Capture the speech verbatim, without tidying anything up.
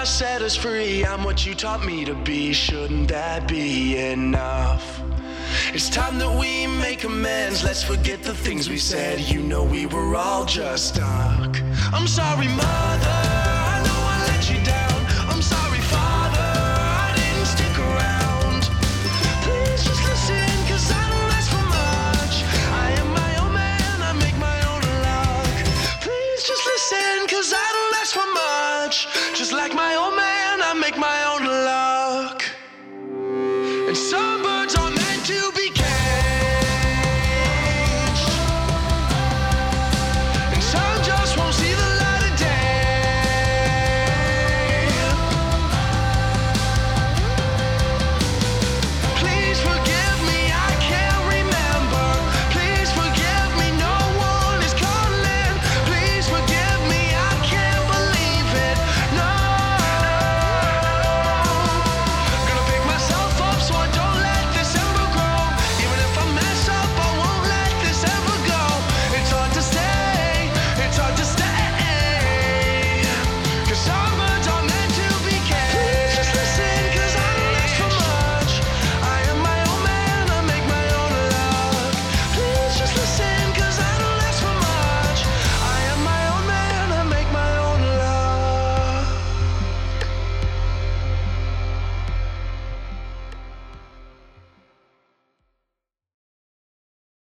set us free. I'm what you taught me to be. Shouldn't that be enough? It's time that we make amends. Let's forget the things we said. You know we were all just stuck. I'm sorry, mother, I know I let you down. I'm sorry, father, I didn't stick around. Please just listen, cause I don't ask for much. I am my own man, I make my own luck. Please just listen, cause I don't ask for much. Just like my old man, I make my own